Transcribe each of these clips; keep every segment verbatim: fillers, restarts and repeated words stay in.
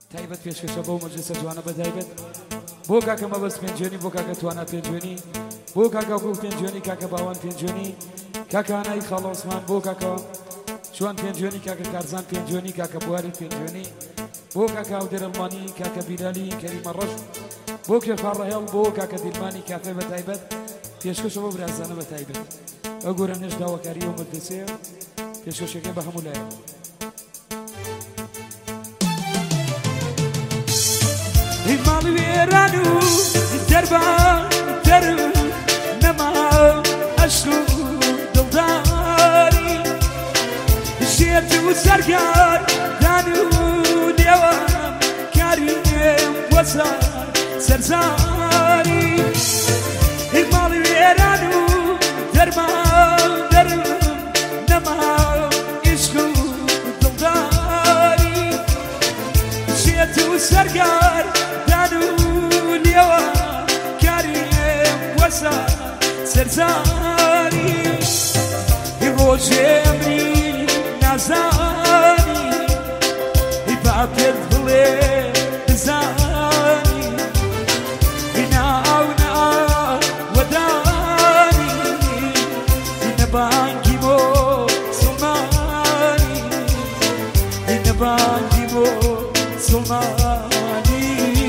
تایبەت پێشکەشە بەو مەجلیسە جوانە بە تایبەت بۆ کاکە مەبەست پێنجێنی بۆ کاکە توانە پێنجێنی بۆ کاکە کوک پێنجێنی کاکە باوان پێنجێنی کاکە هانایی خاڵە عوسمان بۆ کاکە جوان پێنجێنی کاکە کارزان پێنجێنی کاکە بواری پێنجێنی بۆ کاکە ئەودێر ئەڵمانی کاکە بیرالی کەریمە ڕەش بۆ کێفا ڕەهێڵ بۆ کاکە دیلمانی کافێ بە تایبەت پێشکەشە بۆ برازانە بە تایبەت ئەو گۆرە نێژ داواکاریە و مەجلیسەیە پێشکەشەکەی بە هەموو لایە ماڵی وێران و دەربان دەرم نەما عەشق و دڵداری شێت و سەرگار دان و نێوان کاریم وەسە سەرزاری ماڵی وێران و دەربان دەرم نەما عەشق و دڵداری شێت و سەرگار سەرزاری ڕۆژێ ئەمری نازانی با پێت بڵێ بزانی ناو ناوەدانی نەبانگی بۆ سڵمانی نەبانگی بۆ سڵمانی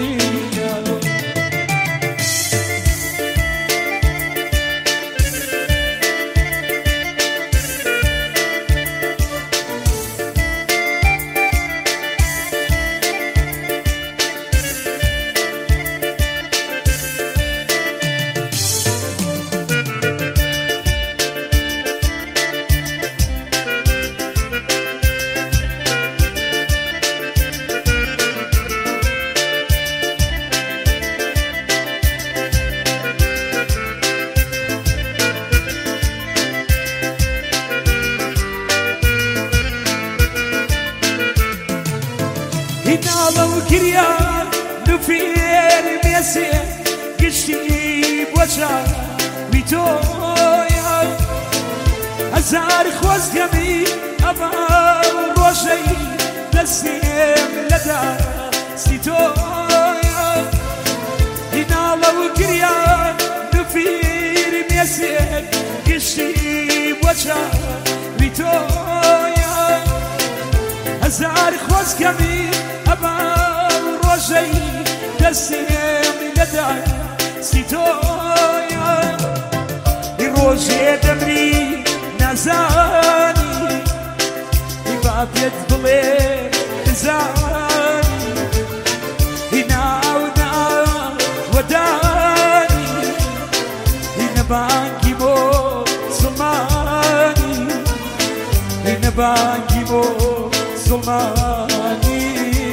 ناڵە و گریان نوفێر مێسێ گشتی بۆ چاوی تۆیە هەزار خۆزگەمی ئەمە ڕۆژەی دەستێم لەدا ستی تۆیە ناڵە و گریان نوفێر مێسێ گشتی بۆ چاوی تۆیە هەزار خۆزگەمی ئەمە ڕۆژەی دەستێم لەدا ستی تۆیە ڕۆژێ دەمری نازانی با پێت بڵێ بزانی ناو ناوەدانی نەبانگی بۆ سڵمانی نەبانگی بۆ سڵمانی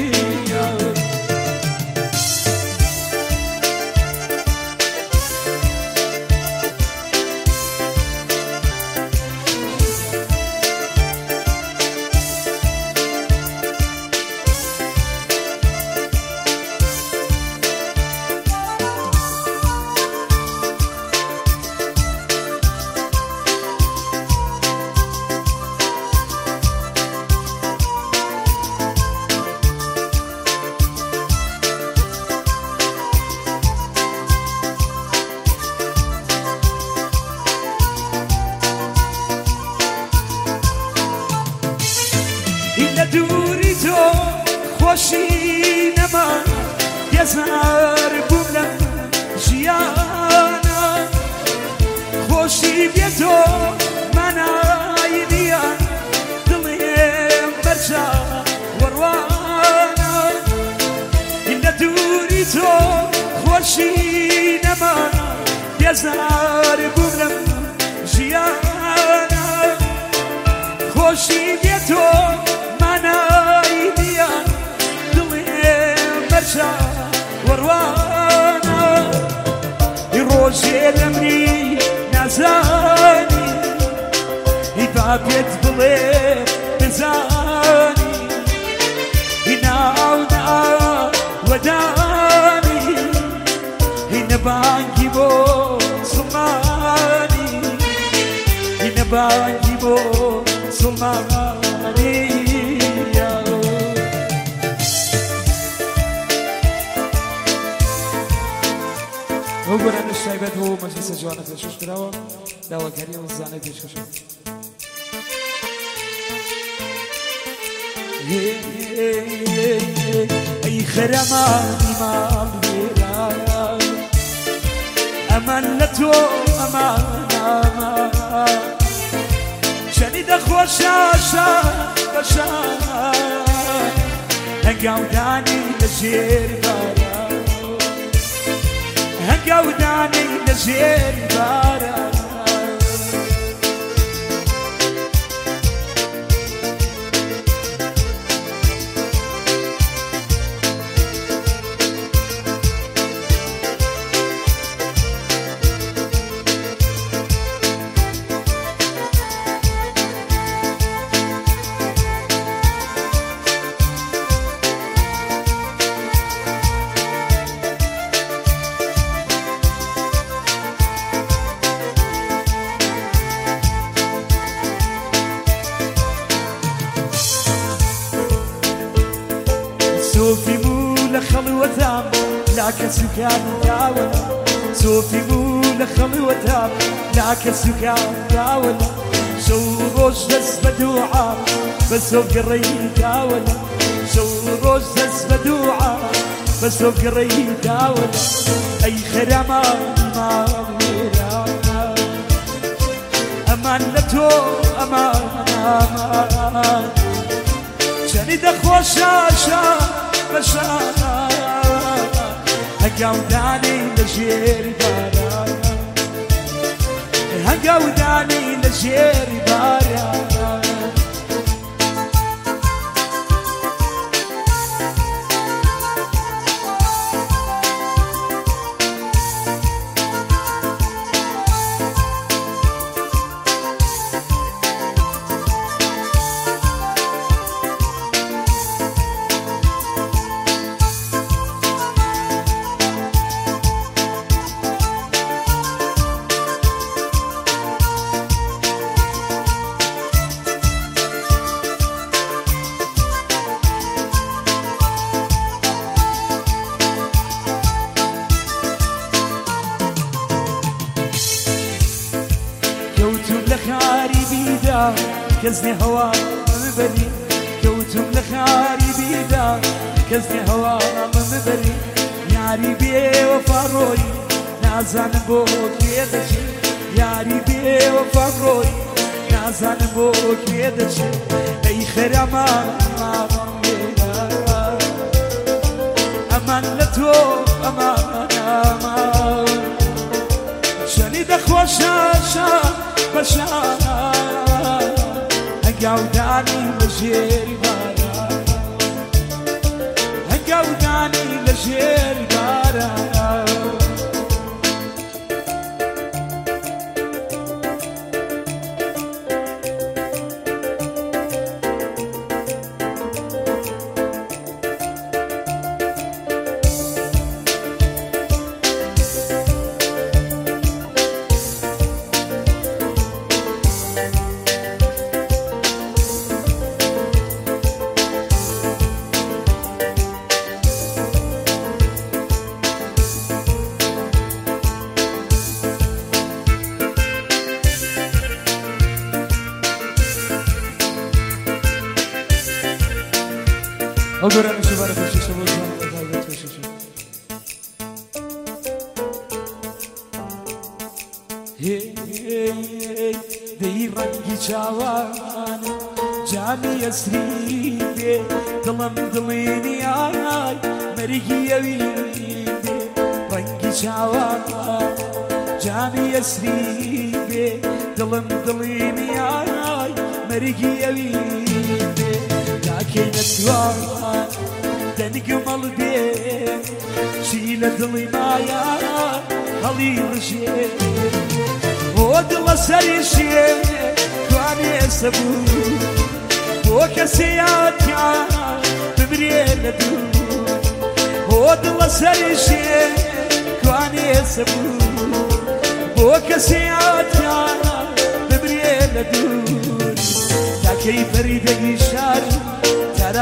دووری تۆ خۆشی نەما گەزار بووم لە ژیانە خۆشی بێتۆ مانای نییە دڵێم بەرجا وەڕوانە لە دووری تۆ خۆشی نەما گەزار بووم لە ژیانە خۆشی بێتۆ وەڕوانە ڕۆژێ دەمری نازانی با پێت بڵێ بزانی ناو ناوەدانی نەبانگی بۆ سڵمانی نەبانگی بۆ سڵمانی گۆرانش تایبەت بۆ مەجلیسە جوانە پێشکەش کراوە داواکاری ئەو زانەی پێشکەشە ئەی خەرەمانی ماڵێرا ئەمان لە تۆ ئەمانامە چەنی دەخۆشە شان بە شان هەنگاودانی لە ژێر باران هەنگاودانی لە ژێر باران صوفي مو لخلوتام لا كسكان داول صوفي مو لخلوتام لا كسكان داول شو روش بس بدوعة بس وقري داول شو روش بس بدوعة بس وقري داول أي خرمان ما غيرا أمان لتو أمان أمان شني دخوشا شان بشان هنگاودانی لژێر باران هنگاودانی لژێر باران كوتم لخاري بيدا كزني هوا مبري كوتم لخاري بيدا كزني هوا مبري ياري بي وفروي نازان بوك يدشي ياري بي وفروي نازان بوك يدشي اي خرما امان لتو امان امان شني دخوشا شان بشان هنگاودانی لژێر باران هنگاودانی لژێر باران أقرأ نشوف في الشيشة بوزان أتعلم في الشيشة هي دي رنگی چاوان جامی اسریبه دلم دلینی آی مرگی اویده رنگی چاوان جامی اسریبه دلم دلینی آی مرگی اویده لكن الدوام تنقمل بيه شيل دلي مايا هلي رجيه ودل سريشي تواني سبو وكسيات يا ببريل دو ودل سريشي تواني سبو وكسيات يا ببريل دو لكي فريد يشار ترى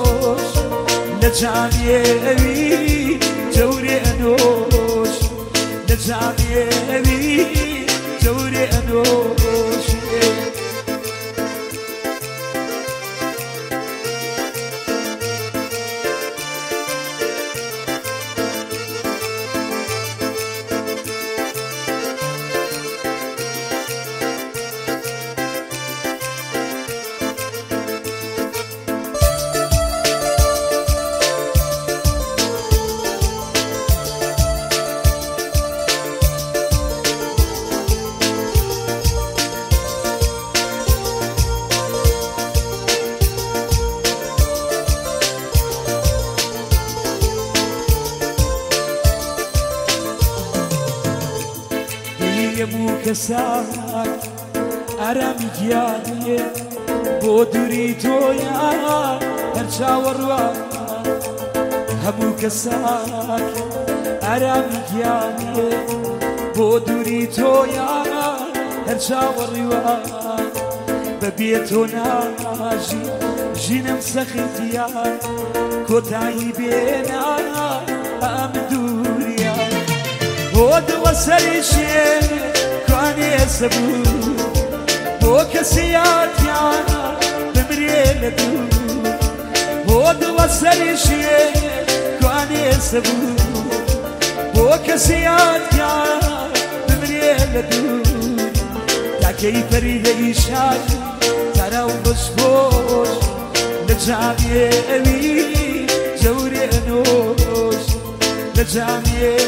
ورسبوش لجاني أبي جوري أنوش لجامعي جوري أنوشي يمو كساك أرامي جياني بودري تويا هرشا وروا همو كساك أرامي جياني بودري تويا هرشا وروا ببيتو ناجي جينم سخيتيا كوتاي بينا أمدوريا بود وسريشي كاني سبو بو كسيات يانا بمريل دو بود وسريشي كاني سبو بو كسيات يانا بمريل دو تاكي فريد إيشاك ترى وبشبوش لجامي أبي جوري أنوش لجامي